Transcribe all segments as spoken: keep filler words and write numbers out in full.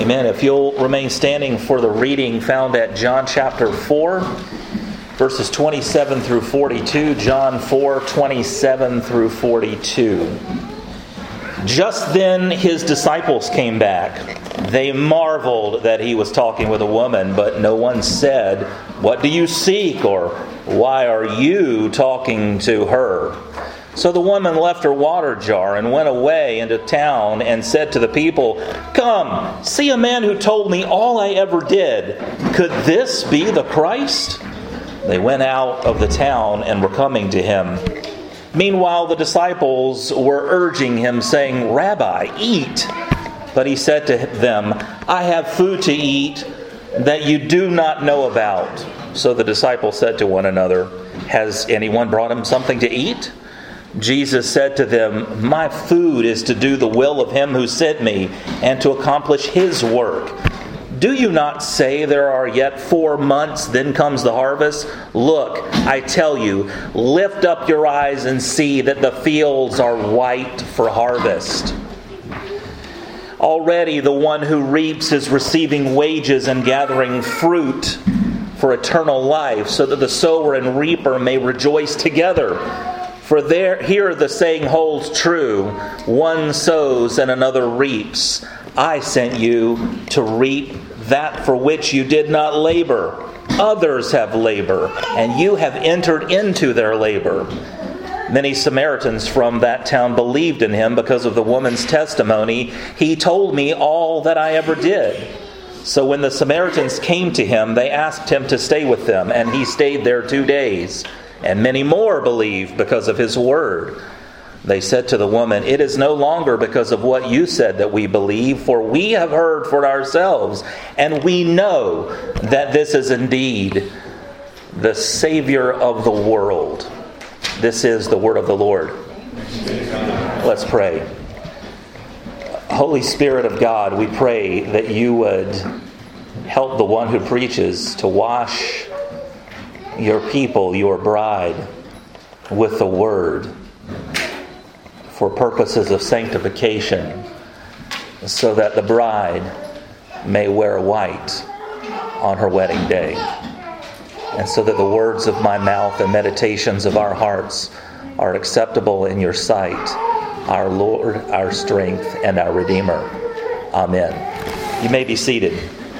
Amen. If you'll remain standing for the reading found at John chapter four, verses twenty-seven through forty-two. John four, twenty-seven through forty-two. Just then his disciples came back. They marveled that he was talking with a woman, but no one said, "What do you seek?" or "Why are you talking to her?" So the woman left her water jar and went away into town and said to the people, "Come, see a man who told me all I ever did. Could this be the Christ?" They went out of the town and were coming to him. Meanwhile, the disciples were urging him, saying, "Rabbi, eat." But he said to them, "I have food to eat that you do not know about." So the disciples said to one another, "Has anyone brought him something to eat?" Jesus said to them, "My food is to do the will of him who sent me and to accomplish his work. Do you not say there are yet four months, then comes the harvest? Look, I tell you, lift up your eyes and see that the fields are white for harvest. Already the one who reaps is receiving wages and gathering fruit for eternal life, so that the sower and reaper may rejoice together. For there, here the saying holds true, one sows and another reaps. I sent you to reap that for which you did not labor. Others have labor, and you have entered into their labor." Many Samaritans from that town believed in him because of the woman's testimony. "He told me all that I ever did." So when the Samaritans came to him, they asked him to stay with them, and he stayed there two days. And many more believed because of his word. They said to the woman, "It is no longer because of what you said that we believe, for we have heard for ourselves, and we know that this is indeed the Savior of the world." This is the word of the Lord. Let's pray. Holy Spirit of God, we pray that you would help the one who preaches to wash your people, your bride, with the word for purposes of sanctification, so that the bride may wear white on her wedding day, and so that the words of my mouth and meditations of our hearts are acceptable in your sight, our Lord, our strength, and our Redeemer. Amen. You may be seated.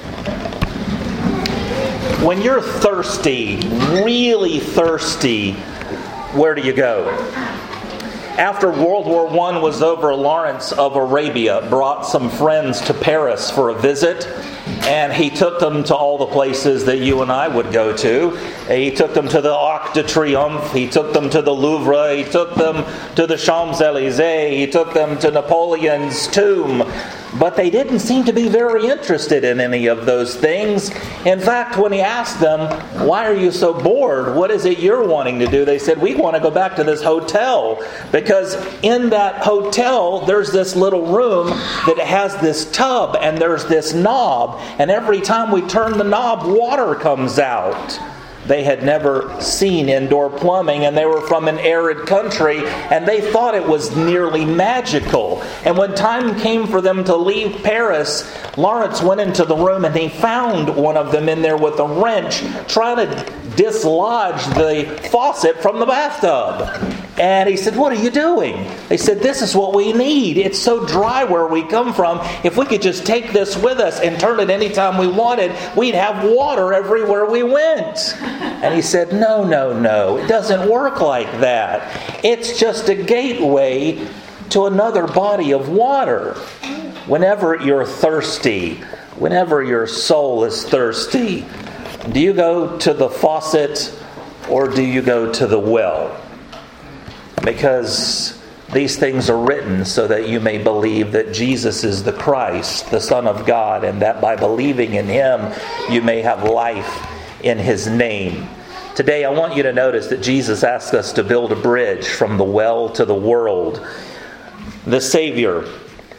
When you're thirsty, really thirsty, where do you go? After World War One was over, Lawrence of Arabia brought some friends to Paris for a visit, and he took them to all the places that you and I would go to. He took them to the Arc de Triomphe, he took them to the Louvre, he took them to the Champs-Élysées, he took them to Napoleon's tomb. But they didn't seem to be very interested in any of those things. In fact, when he asked them, "Why are you so bored? What is it you're wanting to do?" they said, "We want to go back to this hotel, because in that hotel there's this little room that has this tub and there's this knob, and every time we turn the knob, water comes out." They had never seen indoor plumbing, and they were from an arid country, and they thought it was nearly magical. And when time came for them to leave Paris, Lawrence went into the room and he found one of them in there with a wrench trying to dislodge the faucet from the bathtub. And he said, "What are you doing?" They said, "This is what we need. It's so dry where we come from. If we could just take this with us and turn it anytime we wanted, we'd have water everywhere we went." And he said, "No, no, no. It doesn't work like that. It's just a gateway to another body of water. Whenever you're thirsty, whenever your soul is thirsty, do you go to the faucet or do you go to the well? Because these things are written so that you may believe that Jesus is the Christ, the Son of God, and that by believing in him you may have life in his name." Today I want you to notice that Jesus asks us to build a bridge from the well to the world. The Savior,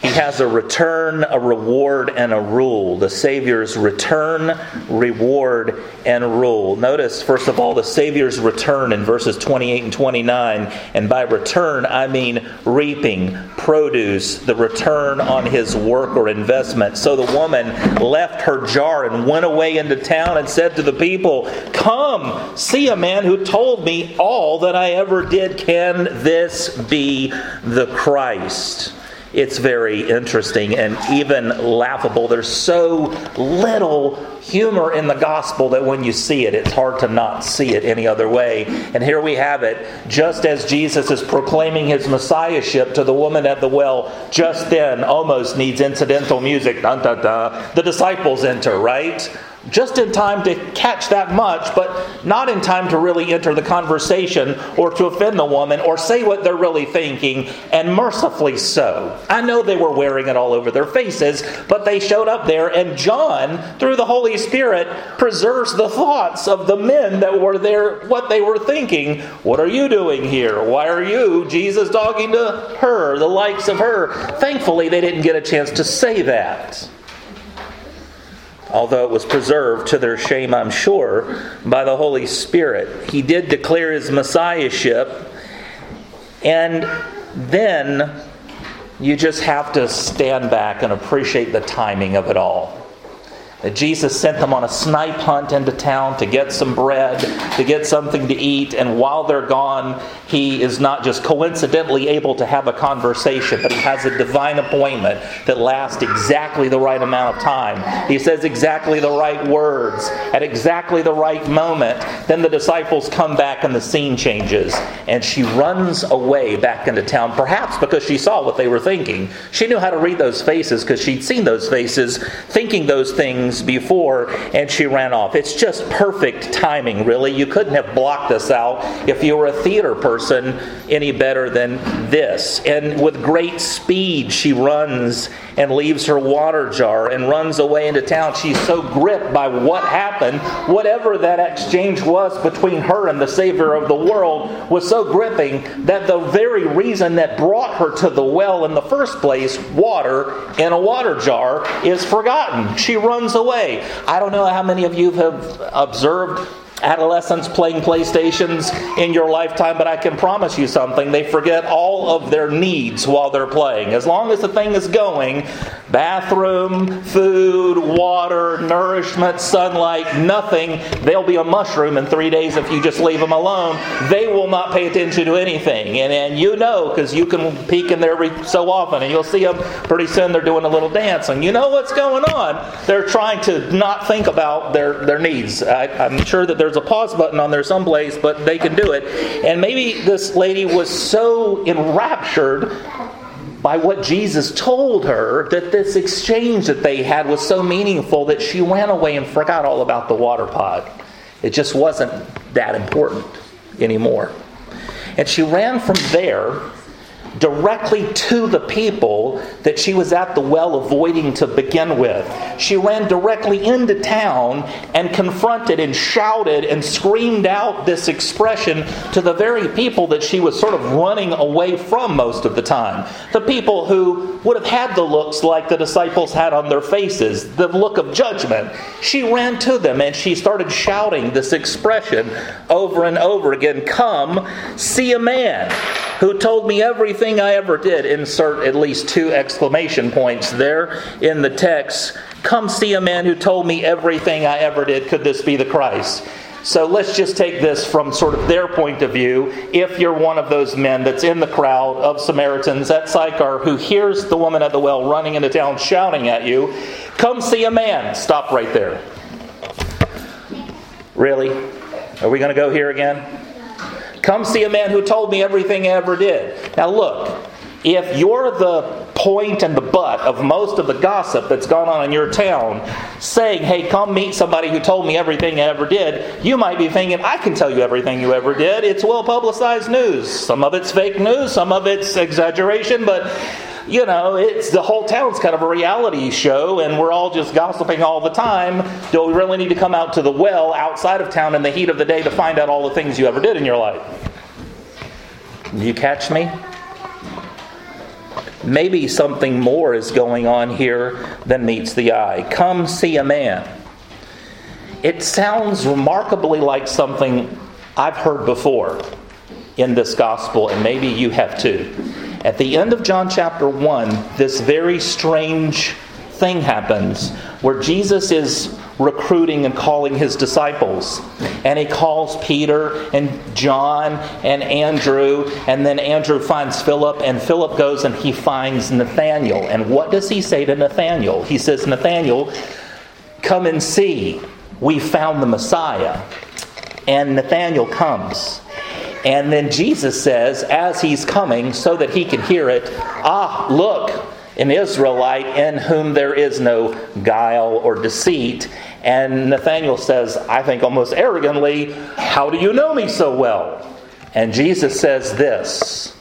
He has a return, a reward, and a rule. The Savior's return, reward, and rule. Notice, first of all, the Savior's return in verses twenty-eight and twenty-nine. And by return, I mean reaping, produce, the return on his work or investment. So the woman left her jar and went away into town and said to the people, "Come, see a man who told me all that I ever did. Can this be the Christ?" It's very interesting and even laughable. There's so little humor in the gospel that when you see it, it's hard to not see it any other way. And here we have it. Just as Jesus is proclaiming his messiahship to the woman at the well, just then almost needs incidental music. Dun, dun, dun. The disciples enter, right? Just in time to catch that much, but not in time to really enter the conversation or to offend the woman or say what they're really thinking, and mercifully so. I know they were wearing it all over their faces, but they showed up there, and John, through the Holy Spirit, preserves the thoughts of the men that were there, what they were thinking. What are you doing here? Why are you, Jesus, talking to her, the likes of her? Thankfully, they didn't get a chance to say that. Although it was preserved to their shame, I'm sure, by the Holy Spirit. He did declare his messiahship. And then you just have to stand back and appreciate the timing of it all. That Jesus sent them on a snipe hunt into town to get some bread, to get something to eat, and while they're gone, he is not just coincidentally able to have a conversation, but he has a divine appointment that lasts exactly the right amount of time. He says exactly the right words at exactly the right moment. Then the disciples come back and the scene changes, and she runs away back into town, perhaps because she saw what they were thinking. She knew how to read those faces because she'd seen those faces thinking those things before, and she ran off. It's just perfect timing, really. You couldn't have blocked this out if you were a theater person any better than this. And with great speed, she runs and leaves her water jar and runs away into town. She's so gripped by what happened, whatever that exchange was between her and the Savior of the world was so gripping that the very reason that brought her to the well in the first place, water in a water jar, is forgotten. She runs away. I don't know how many of you have observed adolescents playing PlayStations in your lifetime, but I can promise you something. They forget all of their needs while they're playing. As long as the thing is going, bathroom, food, water, nourishment, sunlight, nothing, they'll be a mushroom in three days if you just leave them alone. They will not pay attention to anything. And, and you know, because you can peek in there every so often, and you'll see them pretty soon they're doing a little dance. And you know what's going on. They're trying to not think about their, their needs. I, I'm sure that there's There's a pause button on there someplace, but they can do it. And maybe this lady was so enraptured by what Jesus told her that this exchange that they had was so meaningful that she ran away and forgot all about the water pot. It just wasn't that important anymore. And she ran from there directly to the people that she was at the well avoiding to begin with. She ran directly into town and confronted and shouted and screamed out this expression to the very people that she was sort of running away from most of the time. The people who would have had the looks like the disciples had on their faces, the look of judgment. She ran to them and she started shouting this expression over and over again. "Come, see a man who told me everything I ever did." Insert at least two exclamation points there in the text. "Come see a man who told me everything I ever did. Could this be the Christ?" So let's just take this from sort of their point of view. If you're one of those men that's in the crowd of Samaritans at Sychar who hears the woman at the well running into town shouting at you, "Come see a man." Stop right there. Really? Are we going to go here again? "Come see a man who told me everything I ever did." Now look, if you're the point and the butt of most of the gossip that's gone on in your town, saying, "Hey, come meet somebody who told me everything I ever did," you might be thinking, "I can tell you everything you ever did. It's well-publicized news. Some of it's fake news, some of it's exaggeration, but you know, it's the whole town's kind of a reality show and we're all just gossiping all the time. Do we really need to come out to the well outside of town in the heat of the day to find out all the things you ever did in your life?" Do you catch me? maybe something more is going on here than meets the eye. Come see a man. It sounds remarkably like something I've heard before in this gospel, and maybe you have too. At the end of John chapter one, this very strange thing happens where Jesus is recruiting and calling his disciples. And he calls Peter and John and Andrew, and then Andrew finds Philip, and Philip goes and he finds Nathanael. And what does he say to Nathanael? He says, Nathanael, come and see. We found the Messiah. And Nathanael comes. And then Jesus says, as he's coming, so that he can hear it, ah, look, an Israelite in whom there is no guile or deceit. And Nathanael says, I think almost arrogantly, how do you know me so well? And Jesus says this,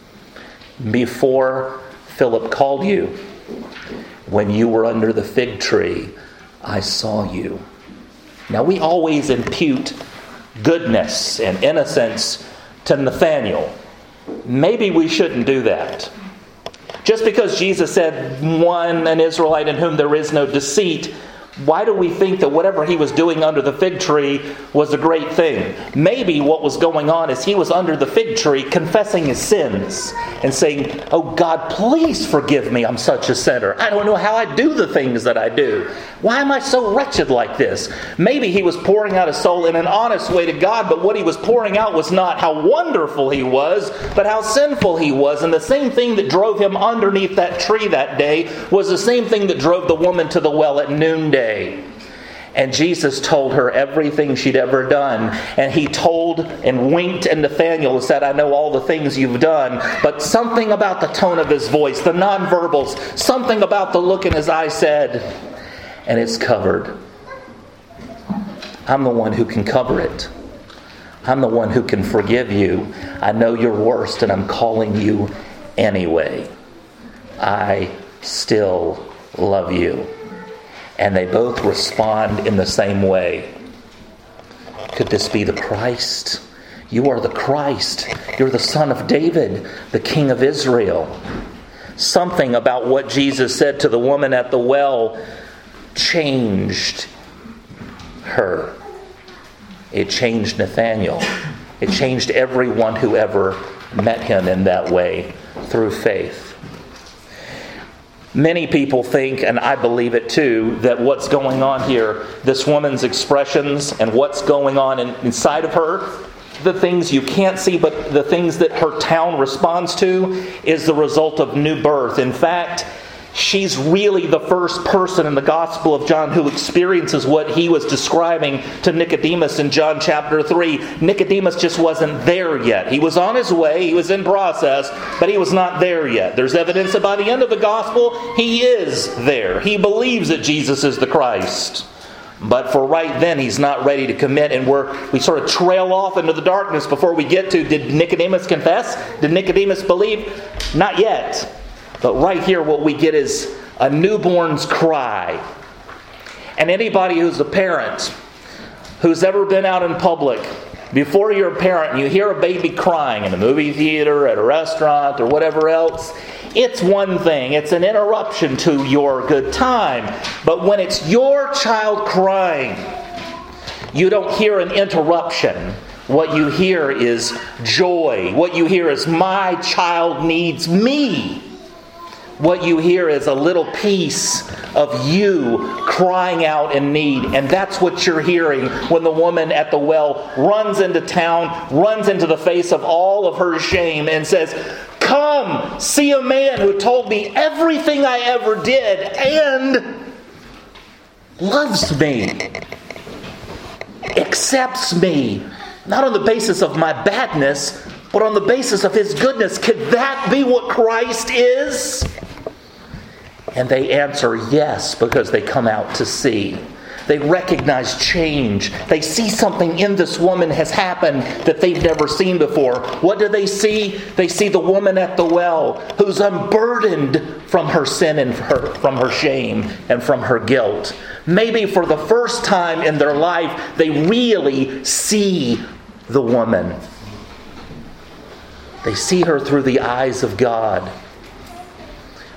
before Philip called you, when you were under the fig tree, I saw you. Now we always impute goodness and innocence to Nathanael. Maybe we shouldn't do that. Just because Jesus said, one, an Israelite in whom there is no deceit, why do we think that whatever he was doing under the fig tree was a great thing? Maybe what was going on is he was under the fig tree confessing his sins and saying, oh God, please forgive me, I'm such a sinner. I don't know how I do the things that I do. Why am I so wretched like this? Maybe he was pouring out his soul in an honest way to God, but what he was pouring out was not how wonderful he was, but how sinful he was. And the same thing that drove him underneath that tree that day was the same thing that drove the woman to the well at noonday. And Jesus told her everything she'd ever done. And he told and winked at Nathanael and said, I know all the things you've done. But something about the tone of his voice, the nonverbals, something about the look in his eye said, and it's covered. I'm the one who can cover it. I'm the one who can forgive you. I know you're worst and I'm calling you anyway. I still love you. And they both respond in the same way. Could this be the Christ? You are the Christ. You're the Son of David, the King of Israel. Something about what Jesus said to the woman at the well changed her. It changed Nathanael. It changed everyone who ever met him in that way through faith. Many people think, and I believe it too, that what's going on here, this woman's expressions and what's going on in, inside of her, the things you can't see, but the things that her town responds to, is the result of new birth. In fact, she's really the first person in the Gospel of John who experiences what he was describing to Nicodemus in John chapter three. Nicodemus just wasn't there yet. He was on his way, he was in process, but he was not there yet. There's evidence that by the end of the Gospel, he is there. He believes that Jesus is the Christ. But for right then, he's not ready to commit, and we're, we sort of trail off into the darkness before we get to, did Nicodemus confess? Did Nicodemus believe? Not yet. But right here what we get is a newborn's cry. And anybody who's a parent, who's ever been out in public, before you're a parent and you hear a baby crying in a movie theater, at a restaurant, or whatever else, it's one thing. It's an interruption to your good time. But when it's your child crying, you don't hear an interruption. What you hear is joy. What you hear is, my child needs me. What you hear is a little piece of you crying out in need. And that's what you're hearing when the woman at the well runs into town, runs into the face of all of her shame and says, come, see a man who told me everything I ever did and loves me, accepts me, not on the basis of my badness, but on the basis of His goodness. Could that be what Christ is? And they answer yes, because they come out to see. They recognize change. They see something in this woman has happened that they've never seen before. What do they see? They see the woman at the well who's unburdened from her sin and her, from her shame and from her guilt. Maybe for the first time in their life, they really see the woman. They see her through the eyes of God.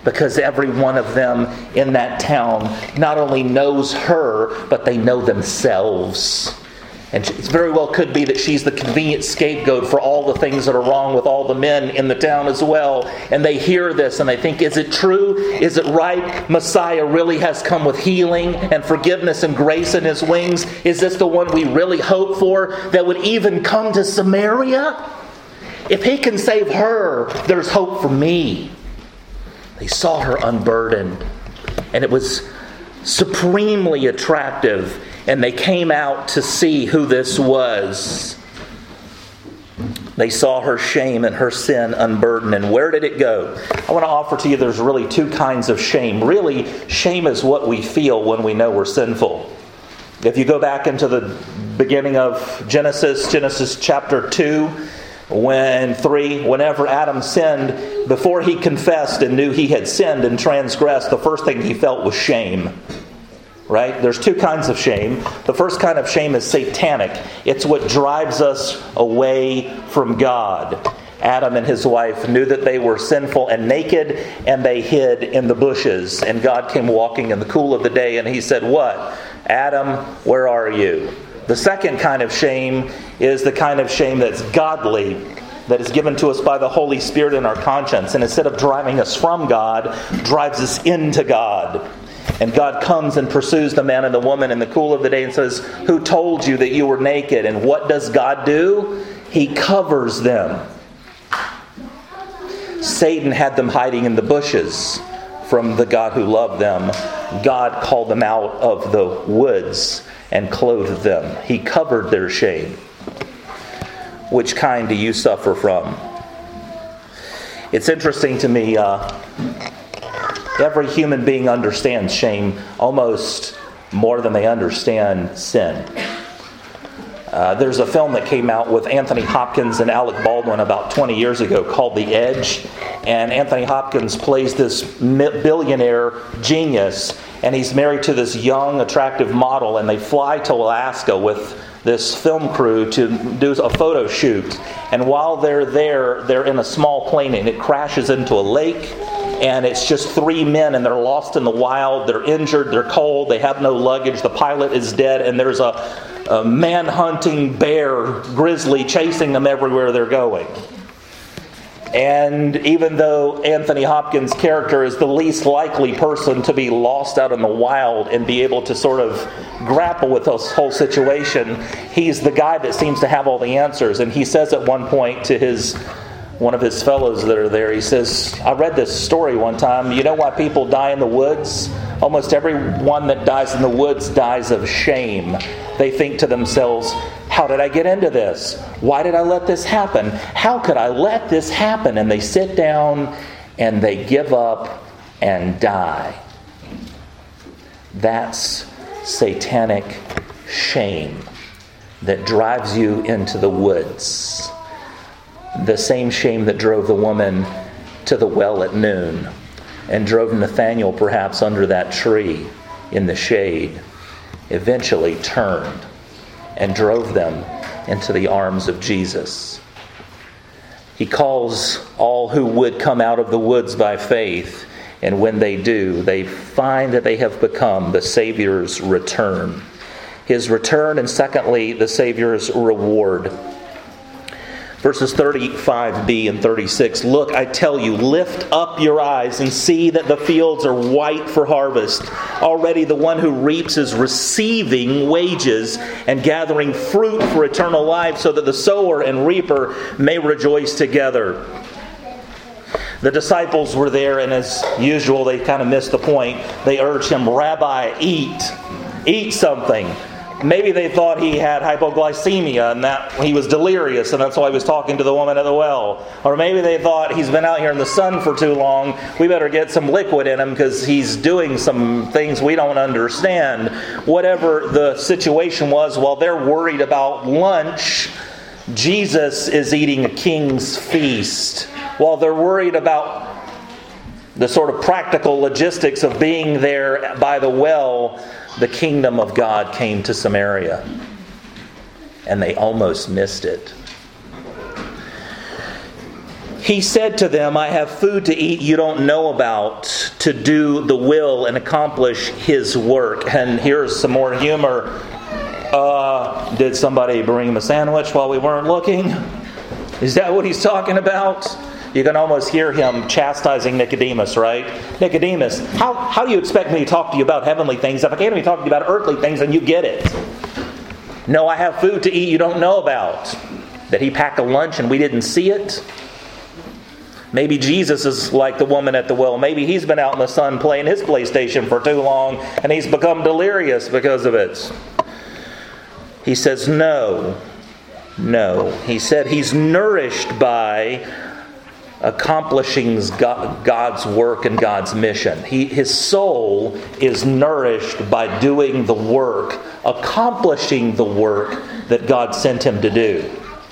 because every one of them in that town not only knows her, but they know themselves. And it very well could be that she's the convenient scapegoat for all the things that are wrong with all the men in the town as well. And they hear this and they think, is it true? Is it right? Messiah really has come with healing and forgiveness and grace in his wings. Is this the one we really hope for that would even come to Samaria? If he can save her, there's hope for me. They saw her unburdened, and it was supremely attractive. And they came out to see who this was. They saw her shame and her sin unburdened. And where did it go? I want to offer to you there's really two kinds of shame. Really, shame is what we feel when we know we're sinful. If you go back into the beginning of Genesis, Genesis chapter two, when three, whenever Adam sinned, before he confessed and knew he had sinned and transgressed, the first thing he felt was shame. Right? There's two kinds of shame. The first kind of shame is satanic. It's what drives us away from God. Adam and his wife knew that they were sinful and naked, and they hid in the bushes. And God came walking in the cool of the day, and he said, "What? Adam, where are you?" The second kind of shame is the kind of shame that's godly, that is given to us by the Holy Spirit in our conscience. And instead of driving us from God, drives us into God. And God comes and pursues the man and the woman in the cool of the day and says, "Who told you that you were naked?" And what does God do? He covers them. Satan had them hiding in the bushes from the God who loved them. God called them out of the woods and clothed them. He covered their shame. Which kind do you suffer from? It's interesting to me, uh, every human being understands shame almost more than they understand sin. Uh, there's a film that came out with Anthony Hopkins and Alec Baldwin about twenty years ago called The Edge. And Anthony Hopkins plays this billionaire genius. And he's married to this young, attractive model. And they fly to Alaska with this film crew to do a photo shoot. And while they're there, they're in a small plane and it crashes into a lake. And it's just three men and they're lost in the wild. They're injured, they're cold, they have no luggage. The pilot is dead and there's a, a man-hunting bear, grizzly, chasing them everywhere they're going. And even though Anthony Hopkins' character is the least likely person to be lost out in the wild and be able to sort of grapple with this whole situation, he's the guy that seems to have all the answers. And he says at one point to his one of his fellows that are there, he says, "I read this story one time. You know why people die in the woods? Almost everyone that dies in the woods dies of shame. They think to themselves, how did I get into this? Why did I let this happen? How could I let this happen?" And they sit down and they give up and die. That's satanic shame that drives you into the woods. The same shame that drove the woman to the well at noon and drove Nathanael perhaps under that tree in the shade, eventually turned and drove them into the arms of Jesus. He calls all who would come out of the woods by faith, and when they do, they find that they have become the Savior's return. His return, and secondly, the Savior's reward. Verses thirty-five b and thirty-six, "Look, I tell you, lift up your eyes and see that the fields are white for harvest. Already the one who reaps is receiving wages and gathering fruit for eternal life, so that the sower and reaper may rejoice together." The disciples were there, and as usual, they kind of missed the point. They urged him, "Rabbi, eat. Eat something." Maybe they thought he had hypoglycemia and that he was delirious and that's why he was talking to the woman at the well. Or maybe they thought he's been out here in the sun for too long. We better get some liquid in him because he's doing some things we don't understand. Whatever the situation was, while they're worried about lunch, Jesus is eating a king's feast. While they're worried about the sort of practical logistics of being there by the well, the kingdom of God came to Samaria. And they almost missed it. He said to them, I have food to eat you don't know about, to do the will and accomplish His work. And here's some more humor. Uh, did somebody bring him a sandwich while we weren't looking? Is that what he's talking about? You can almost hear him chastising Nicodemus, right? Nicodemus, how, how do you expect me to talk to you about heavenly things if I can't even talk to you about earthly things and you get it? No, I have food to eat you don't know about. Did he pack a lunch and we didn't see it? Maybe Jesus is like the woman at the well. Maybe he's been out in the sun playing his PlayStation for too long and he's become delirious because of it. He says no. No. He said he's nourished by accomplishing God's work and God's mission. He, his soul is nourished by doing the work, accomplishing the work that God sent him to do.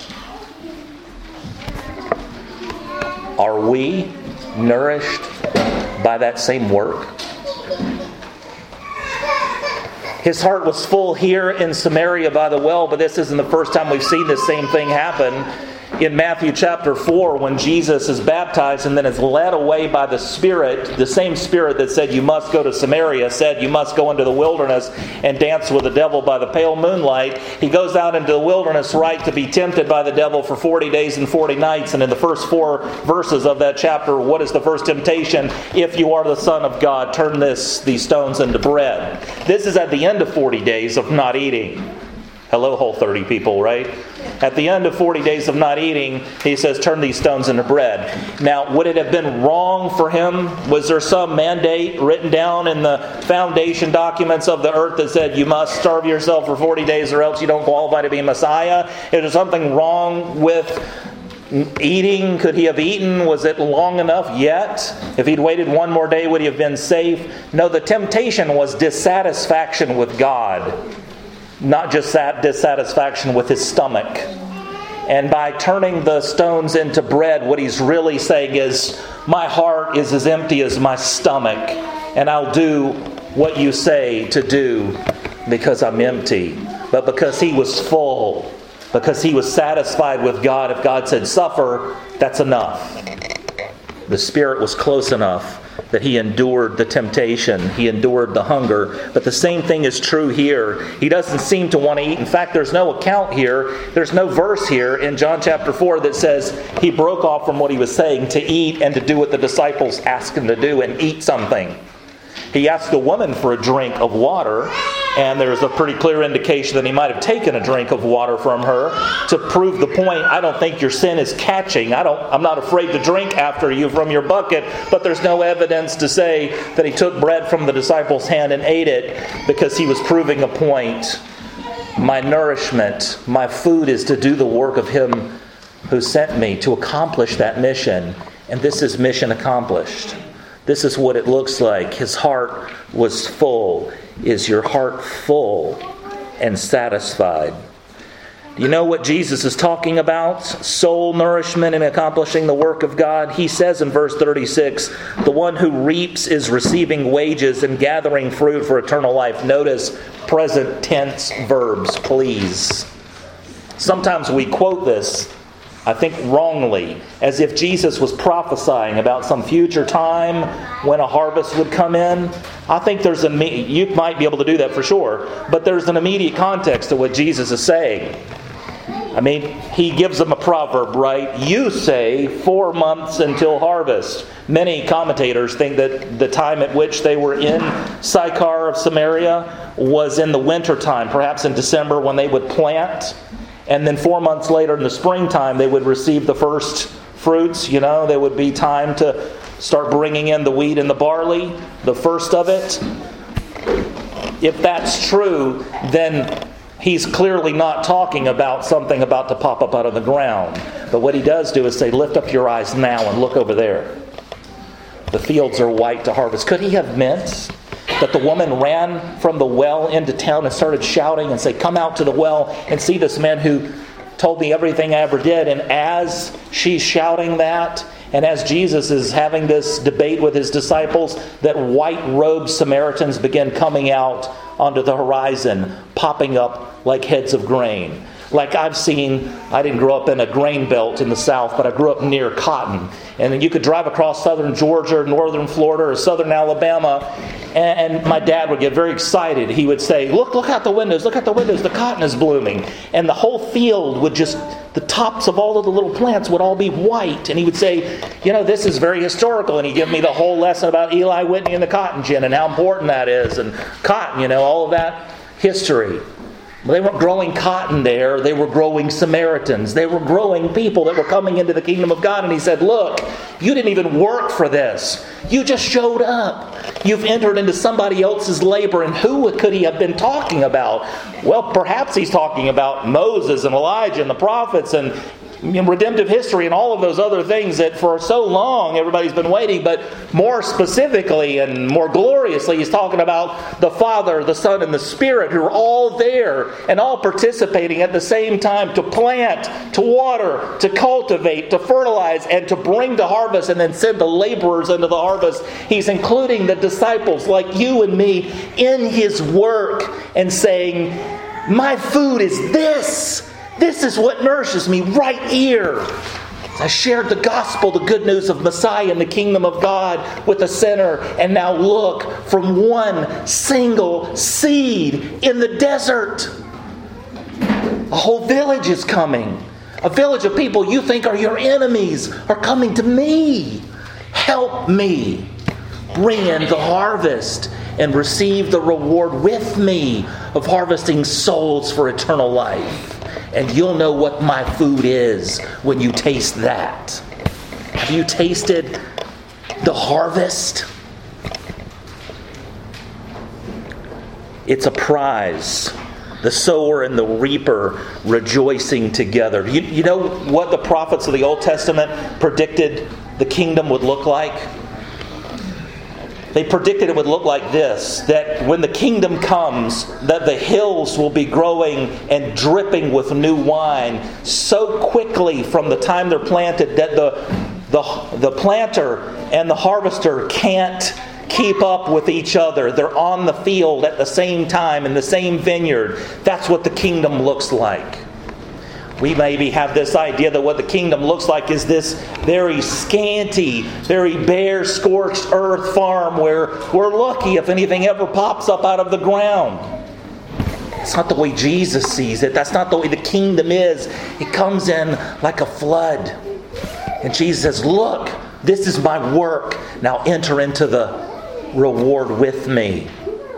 Are we nourished by that same work? His heart was full here in Samaria by the well, but this isn't the first time we've seen this same thing happen. In Matthew chapter four, when Jesus is baptized and then is led away by the Spirit, the same Spirit that said you must go to Samaria said you must go into the wilderness and dance with the devil by the pale moonlight. He goes out into the wilderness, right, to be tempted by the devil for forty days and forty nights. And in the first four verses of that chapter, what is the first temptation? If you are the Son of God, turn this these stones into bread. This is at the end of forty days of not eating. Hello, Whole thirty people, right? At the end of forty days of not eating, he says, turn these stones into bread. Now, would it have been wrong for him? Was there some mandate written down in the foundation documents of the earth that said you must starve yourself for forty days or else you don't qualify to be Messiah? Is there something wrong with eating? Could he have eaten? Was it long enough yet? If he'd waited one more day, would he have been safe? No, the temptation was dissatisfaction with God. Not just that dissatisfaction with his stomach. And by turning the stones into bread, what he's really saying is, my heart is as empty as my stomach, and I'll do what you say to do because I'm empty. But because he was full, because he was satisfied with God, if God said suffer, that's enough. The Spirit was close enough that he endured the temptation. He endured the hunger. But the same thing is true here. He doesn't seem to want to eat. In fact, there's no account here. There's no verse here in John chapter four that says he broke off from what he was saying to eat and to do what the disciples asked him to do and eat something. He asked the woman for a drink of water, and there's a pretty clear indication that he might have taken a drink of water from her to prove the point. I don't think your sin is catching. I don't, I'm not afraid to drink after you from your bucket, but there's no evidence to say that he took bread from the disciples' hand and ate it because he was proving a point. My nourishment, my food is to do the work of him who sent me to accomplish that mission, and this is mission accomplished. This is what it looks like. His heart was full. Is your heart full and satisfied? Do you know what Jesus is talking about? Soul nourishment and accomplishing the work of God. He says in verse thirty-six, the one who reaps is receiving wages and gathering fruit for eternal life. Notice present tense verbs, please. Sometimes we quote this, I think wrongly, as if Jesus was prophesying about some future time when a harvest would come in. I think there's a, you might be able to do that for sure, but there's an immediate context to what Jesus is saying. I mean, he gives them a proverb, right? You say four months until harvest. Many commentators think that the time at which they were in Sychar of Samaria was in the winter time, perhaps in December when they would plant. And then four months later in the springtime, they would receive the first fruits. You know, there would be time to start bringing in the wheat and the barley, the first of it. If that's true, then he's clearly not talking about something about to pop up out of the ground. But what he does do is say, lift up your eyes now and look over there. The fields are white to harvest. Could he have meant that the woman ran from the well into town and started shouting and say, come out to the well and see this man who told me everything I ever did? And as she's shouting that, and as Jesus is having this debate with his disciples, that white-robed Samaritans begin coming out onto the horizon, popping up like heads of grain. Like I've seen, I didn't grow up in a grain belt in the South, but I grew up near cotton. And then you could drive across southern Georgia, or northern Florida, or southern Alabama, and, and my dad would get very excited. He would say, look, look out the windows, look out the windows, the cotton is blooming. And the whole field would just, the tops of all of the little plants would all be white. And he would say, you know, this is very historical. And he'd give me the whole lesson about Eli Whitney and the cotton gin and how important that is. And cotton, you know, all of that history. They weren't growing cotton there. They were growing Samaritans. They were growing people that were coming into the kingdom of God. And he said, look, you didn't even work for this. You just showed up. You've entered into somebody else's labor. And who could he have been talking about? Well, perhaps he's talking about Moses and Elijah and the prophets and redemptive history and all of those other things that for so long everybody's been waiting. But more specifically and more gloriously, he's talking about the Father, the Son, and the Spirit, who are all there and all participating at the same time to plant, to water, to cultivate, to fertilize, and to bring to harvest and then send the laborers into the harvest. He's including the disciples like you and me in his work and saying, my food is this. This is what nourishes me right here. I shared the gospel, the good news of Messiah and the kingdom of God with a sinner. And now look, from one single seed in the desert, a whole village is coming. A village of people you think are your enemies are coming to me. Help me bring in the harvest and receive the reward with me of harvesting souls for eternal life. And you'll know what my food is when you taste that. Have you tasted the harvest? It's a prize. The sower and the reaper rejoicing together. You, you know what the prophets of the Old Testament predicted the kingdom would look like? They predicted it would look like this, that when the kingdom comes, that the hills will be growing and dripping with new wine so quickly from the time they're planted that the, the, the planter and the harvester can't keep up with each other. They're on the field at the same time in the same vineyard. That's what the kingdom looks like. We maybe have this idea that what the kingdom looks like is this very scanty, very bare, scorched earth farm where we're lucky if anything ever pops up out of the ground. It's not the way Jesus sees it. That's not the way the kingdom is. It comes in like a flood. And Jesus says, look, this is my work. Now enter into the reward with me.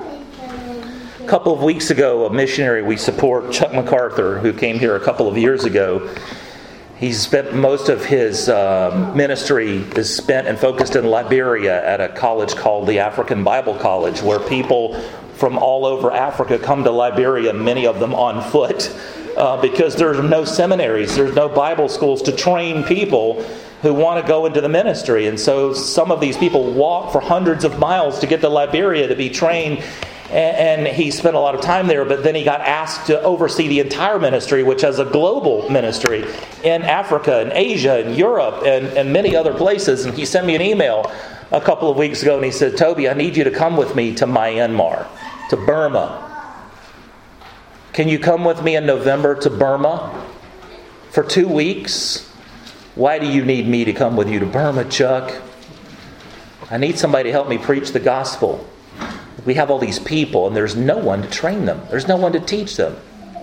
A couple of weeks ago, a missionary we support, Chuck MacArthur, who came here a couple of years ago, he's spent most of his uh, ministry is spent and focused in Liberia at a college called the African Bible College, where people from all over Africa come to Liberia, many of them on foot, uh, because there's no seminaries, there's no Bible schools to train people who want to go into the ministry. And so some of these people walk for hundreds of miles to get to Liberia to be trained. And he spent a lot of time there, but then he got asked to oversee the entire ministry, which is a global ministry in Africa and Asia and Europe and, and many other places. And he sent me an email a couple of weeks ago and he said, Toby, I need you to come with me to Myanmar, to Burma. Can you come with me in November to Burma for two weeks? Why do you need me to come with you to Burma, Chuck? I need somebody to help me preach the gospel. We have all these people and there's no one to train them. There's no one to teach them.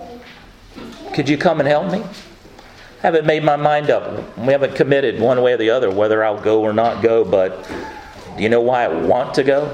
Could you come and help me? I haven't made my mind up. We haven't committed one way or the other whether I'll go or not go, but do you know why I want to go?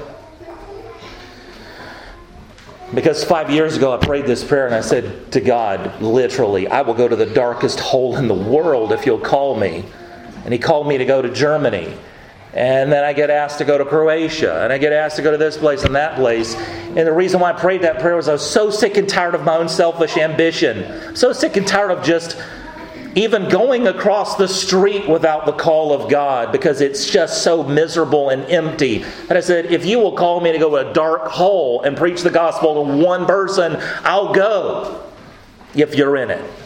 Because five years ago I prayed this prayer and I said to God, literally, I will go to the darkest hole in the world if you'll call me. And He called me to go to Germany. And then I get asked to go to Croatia. And I get asked to go to this place and that place. And the reason why I prayed that prayer was I was so sick and tired of my own selfish ambition. So sick and tired of just even going across the street without the call of God. Because it's just so miserable and empty. And I said, if you will call me to go to a dark hole and preach the gospel to one person, I'll go. If you're in it.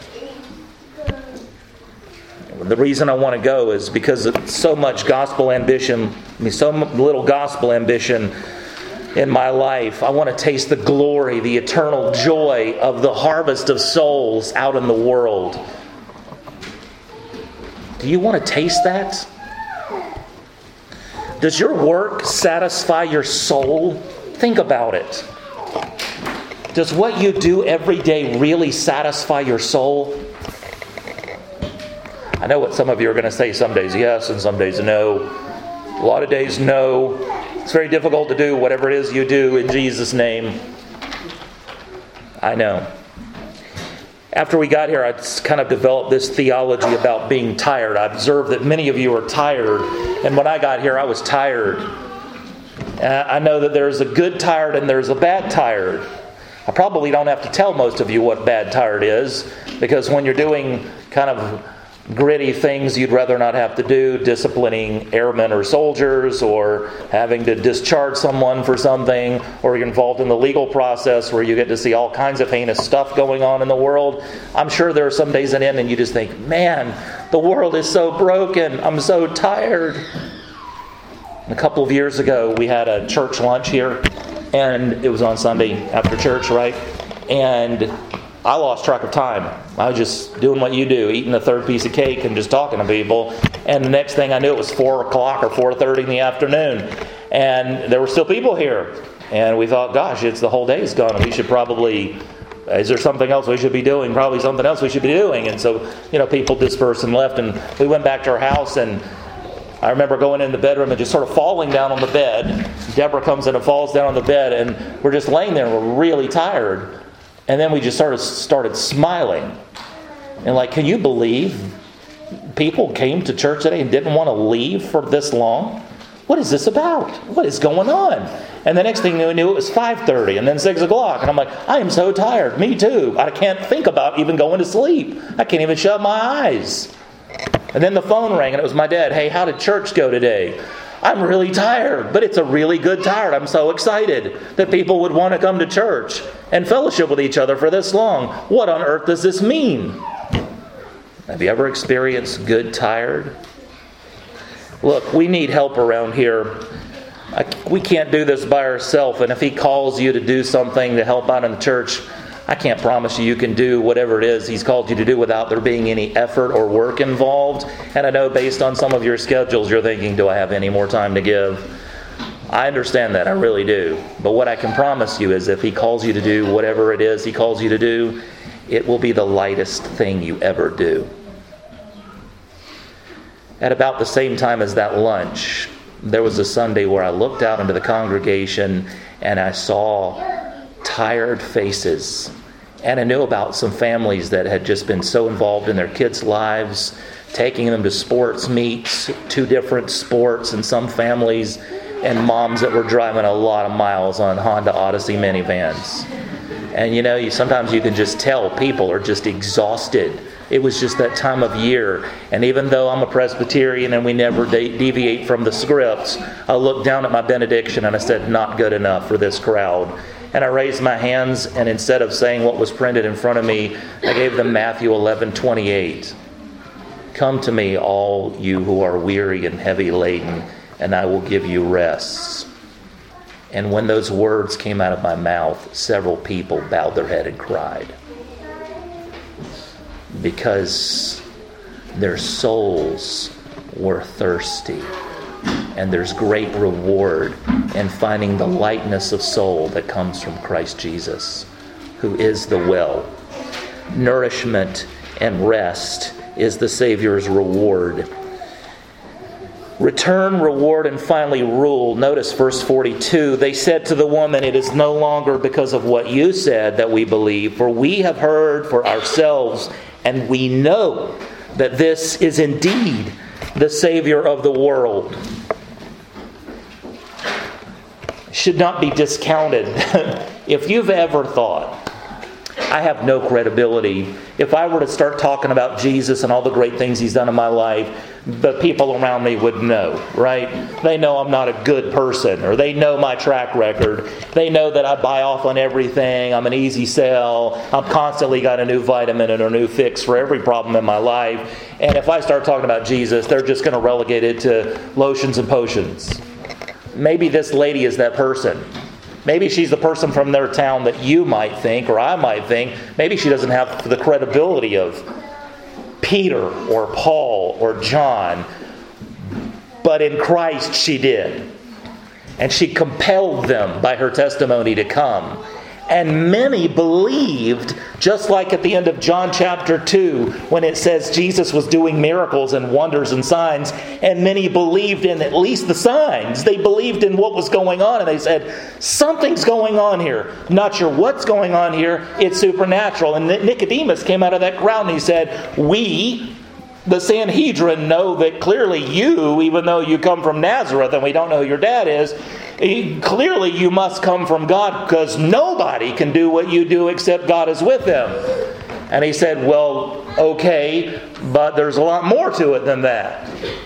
The reason I want to go is because of so much gospel ambition, I mean, so little gospel ambition in my life. I want to taste the glory, the eternal joy of the harvest of souls out in the world. Do you want to taste that? Does your work satisfy your soul? Think about it. Does what you do every day really satisfy your soul? I know what some of you are going to say. Some days yes and some days no. A lot of days no. It's very difficult to do whatever it is you do in Jesus' name. I know. After we got here, I kind of developed this theology about being tired. I observed that many of you are tired. And when I got here, I was tired. Uh, I know that there's a good tired and there's a bad tired. I probably don't have to tell most of you what bad tired is, because when you're doing kind of gritty things you'd rather not have to do, disciplining airmen or soldiers, or having to discharge someone for something, or you're involved in the legal process where you get to see all kinds of heinous stuff going on in the world. I'm sure there are some days that end and you just think, man, the world is so broken. I'm so tired. A couple of years ago, we had a church lunch here, and it was on Sunday after church, right? And I lost track of time. I was just doing what you do, eating the third piece of cake and just talking to people. And the next thing I knew, it was four o'clock or four thirty in the afternoon. And there were still people here. And we thought, gosh, it's the whole day's gone. We should probably, is there something else we should be doing? Probably something else we should be doing. And so, you know, people dispersed and left. And we went back to our house, and I remember going in the bedroom and just sort of falling down on the bed. Deborah comes in and falls down on the bed, and we're just laying there and we're really tired. And then we just started started smiling. And like, can you believe people came to church today and didn't want to leave for this long? What is this about? What is going on? And the next thing we knew, it was five thirty and then six o'clock. And I'm like, I am so tired. Me too. I can't think about even going to sleep. I can't even shut my eyes. And then the phone rang, and it was my dad. Hey, how did church go today? I'm really tired, but it's a really good tired. I'm so excited that people would want to come to church and fellowship with each other for this long. What on earth does this mean? Have you ever experienced good tired? Look, we need help around here. I, we can't do this by ourselves. And if He calls you to do something to help out in the church, I can't promise you you can do whatever it is He's called you to do without there being any effort or work involved. And I know based on some of your schedules, you're thinking, do I have any more time to give? I understand that, I really do. But what I can promise you is if He calls you to do whatever it is He calls you to do, it will be the lightest thing you ever do. At about the same time as that lunch, there was a Sunday where I looked out into the congregation and I saw tired faces. And I knew about some families that had just been so involved in their kids' lives, taking them to sports meets, two different sports, and some families and moms that were driving a lot of miles on Honda Odyssey minivans. And you know, you sometimes you can just tell people are just exhausted. It was just that time of year. And even though I'm a Presbyterian and we never de- deviate from the scripts, I looked down at my benediction and I said, not good enough for this crowd. And I raised my hands, and instead of saying what was printed in front of me, I gave them Matthew eleven twenty-eight. Come to me, all you who are weary and heavy laden, and I will give you rest. And when those words came out of my mouth, several people bowed their head and cried. Because their souls were thirsty. And there's great reward in finding the lightness of soul that comes from Christ Jesus, who is the well. Nourishment and rest is the Savior's reward. Return, reward, and finally rule. Notice verse forty-two. They said to the woman, it is no longer because of what you said that we believe, for we have heard for ourselves, and we know that this is indeed the Savior of the world. Should not be discounted. If you've ever thought, I have no credibility, if I were to start talking about Jesus and all the great things He's done in my life, the people around me would know, right? They know I'm not a good person, or they know my track record. They know that I buy off on everything. I'm an easy sell. I'm constantly got a new vitamin and a new fix for every problem in my life. And if I start talking about Jesus, they're just going to relegate it to lotions and potions. Maybe this lady is that person. Maybe she's the person from their town that you might think, or I might think. Maybe she doesn't have the credibility of Peter or Paul or John. But in Christ she did. And she compelled them by her testimony to come. And many believed, just like at the end of John chapter two, when it says Jesus was doing miracles and wonders and signs, and many believed in at least the signs. They believed in what was going on, and they said, something's going on here. Not sure what's going on here. It's supernatural. And Nicodemus came out of that crowd and he said, we, the Sanhedrin, know that clearly you, even though you come from Nazareth and we don't know who your dad is, clearly you must come from God, because nobody can do what you do except God is with them. And he said, well, okay, but there's a lot more to it than that.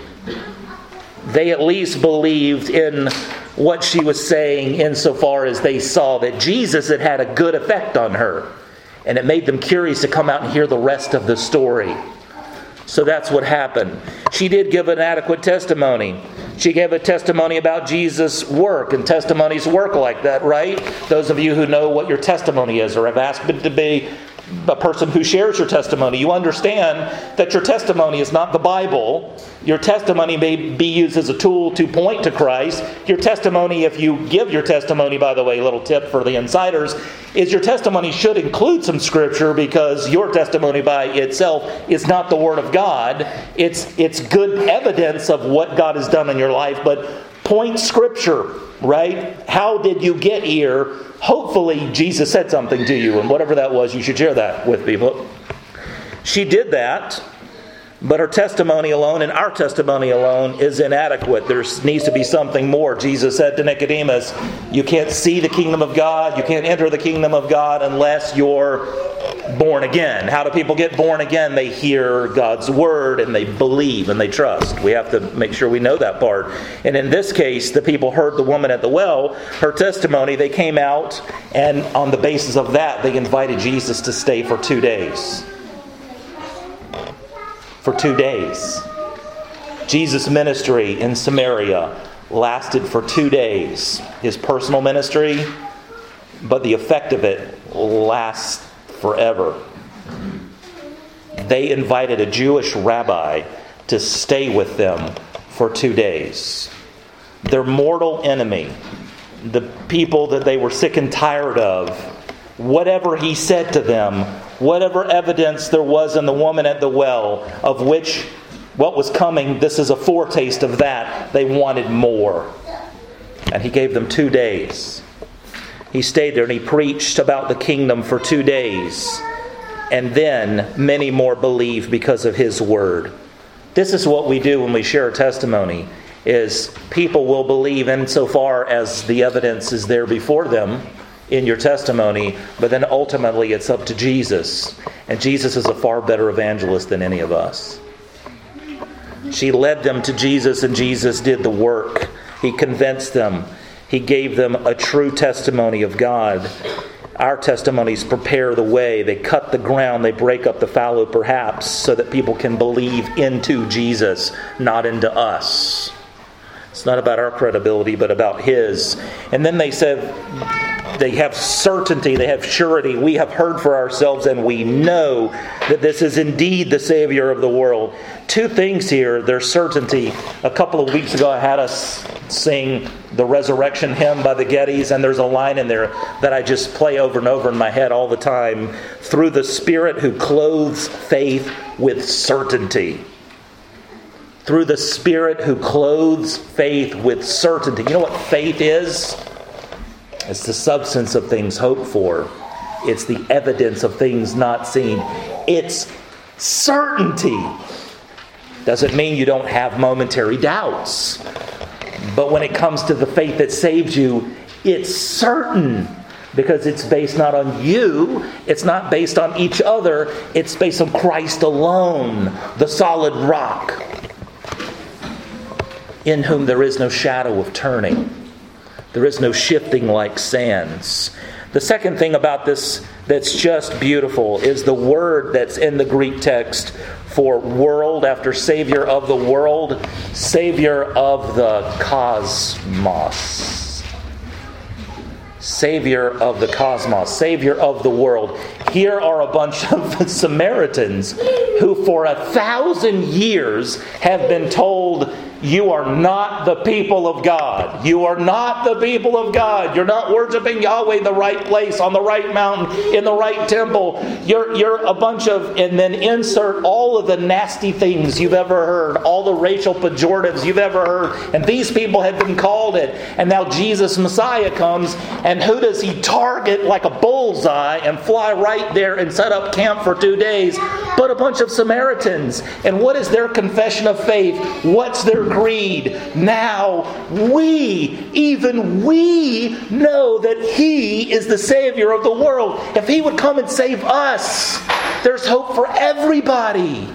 They at least believed in what she was saying insofar as they saw that Jesus had had a good effect on her. And it made them curious to come out and hear the rest of the story. So that's what happened. She did give an adequate testimony. She gave a testimony about Jesus' work, and testimonies work like that, right? Those of you who know what your testimony is or have asked to be a person who shares your testimony, you understand that your testimony is not the Bible. Your testimony may be used as a tool to point to Christ. Your testimony, if you give your testimony, by the way, a little tip for the insiders, is your testimony should include some Scripture, because your testimony by itself is not the Word of God. It's, it's good evidence of what God has done in your life, but point Scripture, right? How did you get here? Hopefully Jesus said something to you, and whatever that was, you should share that with people. She did that, but her testimony alone and our testimony alone is inadequate. There needs to be something more. Jesus said to Nicodemus, you can't see the kingdom of God, you can't enter the kingdom of God unless you're born again. How do people get born again? They hear God's word and they believe and they trust. We have to make sure we know that part. And in this case, the people heard the woman at the well, her testimony, they came out, and on the basis of that, they invited Jesus to stay for two days. For two days. Jesus' ministry in Samaria lasted for two days. His personal ministry, but the effect of it lasts forever. They invited a Jewish rabbi to stay with them for two days. Their mortal enemy, the people that they were sick and tired of, whatever he said to them, whatever evidence there was in the woman at the well, of which what was coming, this is a foretaste of that, they wanted more. And he gave them two days. He stayed there and he preached about the kingdom for two days. And then many more believed because of his word. This is what we do when we share a testimony, is people will believe insofar as the evidence is there before them in your testimony, but then ultimately it's up to Jesus. And Jesus is a far better evangelist than any of us. She led them to Jesus, and Jesus did the work. He convinced them. He gave them a true testimony of God. Our testimonies prepare the way. They cut the ground. They break up the fallow, perhaps, so that people can believe into Jesus, not into us. It's not about our credibility, but about His. And then they said, they have certainty, they have surety. We have heard for ourselves, and we know that this is indeed the Savior of the world. Two things here. There's certainty. A couple of weeks ago I had us sing the Resurrection Hymn by the Gettys, and there's a line in there that I just play over and over in my head all the time. Through the Spirit who clothes faith with certainty. Through the Spirit who clothes faith with certainty. You know what faith is? It's the substance of things hoped for. It's the evidence of things not seen. It's certainty. Doesn't mean you don't have momentary doubts. But when it comes to the faith that saves you, it's certain. Because it's based not on you. It's not based on each other. It's based on Christ alone, the solid rock, in whom there is no shadow of turning. There is no shifting like sands. The second thing about this that's just beautiful is the word that's in the Greek text for world, after Savior of the world, Savior of the cosmos. Savior of the cosmos, Savior of the world. Here are a bunch of Samaritans who for a thousand years have been told, you are not the people of God. You are not the people of God. You're not worshiping Yahweh in the right place, on the right mountain, in the right temple. You're, you're a bunch of, and then insert all of the nasty things you've ever heard, all the racial pejoratives you've ever heard. And these people have been called it. And now Jesus Messiah comes, and who does he target like a bullseye and fly right there and set up camp for two days? But a bunch of Samaritans. And what is their confession of faith? What's their creed? Now we, even we, know that He is the Savior of the world. If He would come and save us, there's hope for everybody.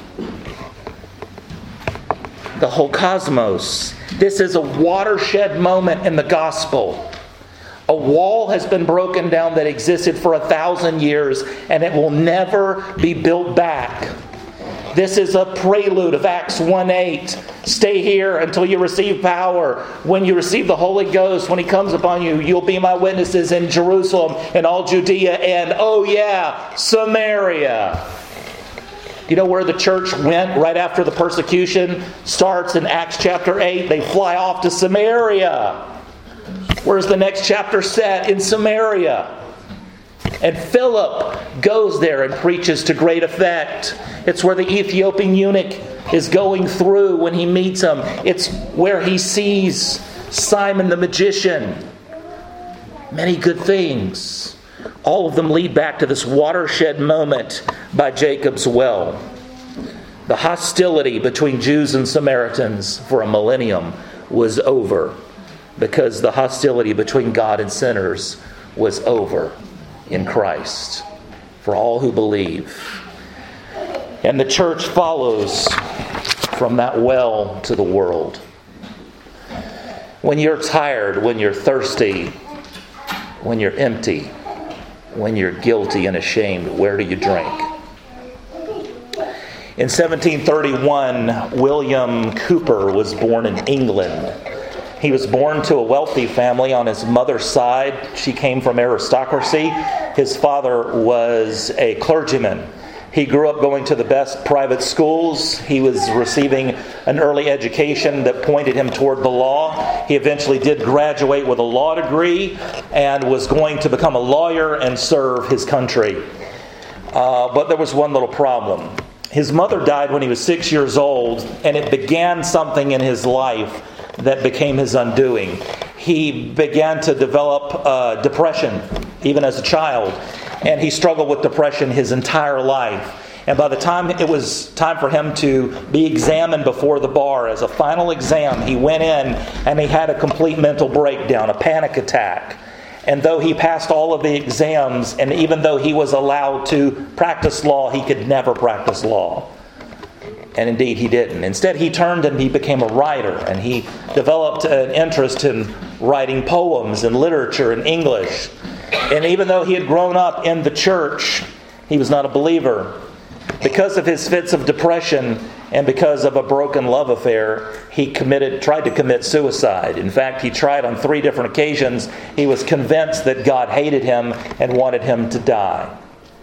The whole cosmos. This is a watershed moment in the gospel. A wall has been broken down that existed for a thousand years, and it will never be built back. This is a prelude of Acts one eight. Stay here until you receive power. When you receive the Holy Ghost, when He comes upon you, you'll be my witnesses in Jerusalem and all Judea and, oh yeah, Samaria. You know where the church went right after the persecution starts in Acts chapter eight? They fly off to Samaria. Where's the next chapter set? In Samaria. And Philip goes there and preaches to great effect. It's where the Ethiopian eunuch is going through when he meets him. It's where he sees Simon the magician. Many good things. All of them lead back to this watershed moment by Jacob's well. The hostility between Jews and Samaritans for a millennium was over, because the hostility between God and sinners was over in Christ for all who believe. And the church follows from that well to the world. When you're tired, when you're thirsty, when you're empty, when you're guilty and ashamed, where do you drink? In seventeen thirty-one, William Cowper was born in England. He was born to a wealthy family on his mother's side. She came from aristocracy. His father was a clergyman. He grew up going to the best private schools. He was receiving an early education that pointed him toward the law. He eventually did graduate with a law degree and was going to become a lawyer and serve his country. Uh, but there was one little problem. His mother died when he was six years old, and it began something in his life that became his undoing. He began to develop uh, depression, even as a child. And he struggled with depression his entire life. And by the time it was time for him to be examined before the bar as a final exam, he went in and he had a complete mental breakdown, a panic attack. And though he passed all of the exams, and even though he was allowed to practice law, he could never practice law. And indeed he didn't. Instead, he turned and he became a writer. And he developed an interest in writing poems and literature in English. And even though he had grown up in the church, he was not a believer. Because of his fits of depression and because of a broken love affair, he committed, tried to commit suicide. In fact, he tried on three different occasions. He was convinced that God hated him and wanted him to die.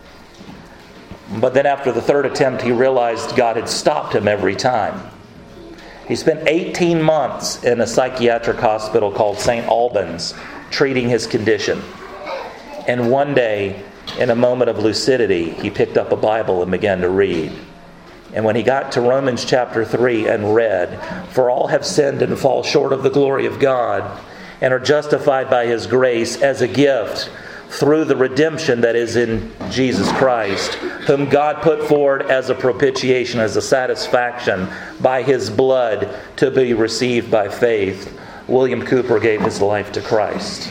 But then after the third attempt, he realized God had stopped him every time. He spent eighteen months in a psychiatric hospital called Saint Albans, treating his condition. And one day, in a moment of lucidity, he picked up a Bible and began to read. And when he got to Romans chapter three and read, "For all have sinned and fall short of the glory of God, and are justified by His grace as a gift through the redemption that is in Jesus Christ, whom God put forward as a propitiation, as a satisfaction by His blood to be received by faith," William Cowper gave his life to Christ.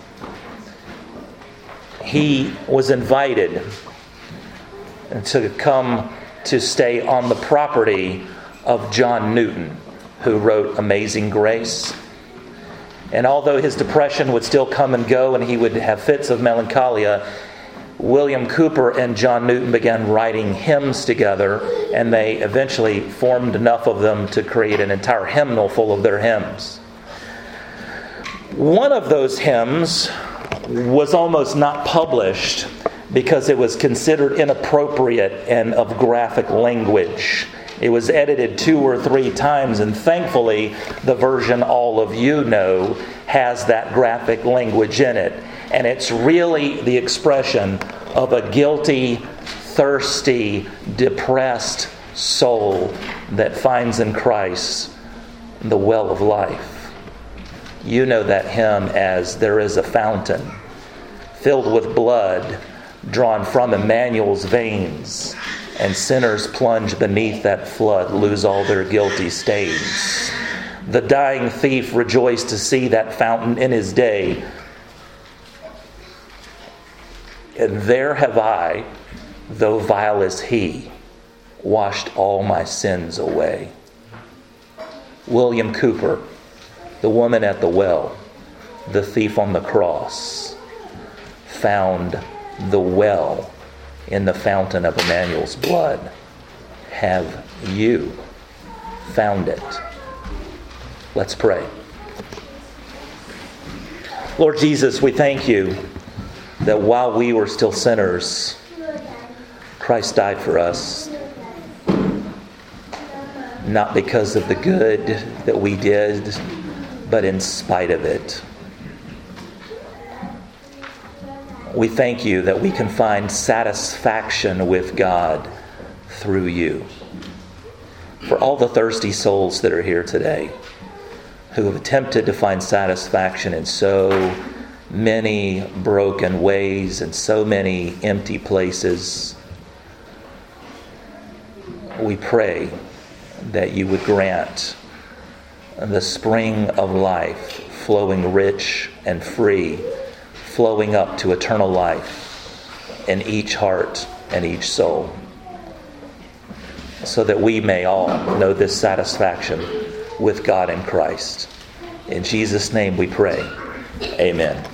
He was invited to come to stay on the property of John Newton, who wrote Amazing Grace. And although his depression would still come and go and he would have fits of melancholia, William Cowper and John Newton began writing hymns together, and they eventually formed enough of them to create an entire hymnal full of their hymns. One of those hymns was almost not published because it was considered inappropriate and of graphic language. It was edited two or three times, and thankfully the version all of you know has that graphic language in it. And it's really the expression of a guilty, thirsty, depressed soul that finds in Christ the well of life. You know that hymn as "There is a fountain filled with blood drawn from Emmanuel's veins, and sinners plunge beneath that flood, lose all their guilty stains. The dying thief rejoiced to see that fountain in his day. And there have I, though vile as he, washed all my sins away." William Cooper, the woman at the well, the thief on the cross, found the well in the fountain of Emmanuel's blood. Have you found it? Let's pray. Lord Jesus, we thank you that while we were still sinners, Christ died for us. Not because of the good that we did, but in spite of it. We thank you that we can find satisfaction with God through you. For all the thirsty souls that are here today, who have attempted to find satisfaction in so many broken ways and so many empty places, we pray that you would grant the spring of life flowing rich and free, flowing up to eternal life in each heart and each soul, so that we may all know this satisfaction with God in Christ. In Jesus' name we pray. Amen.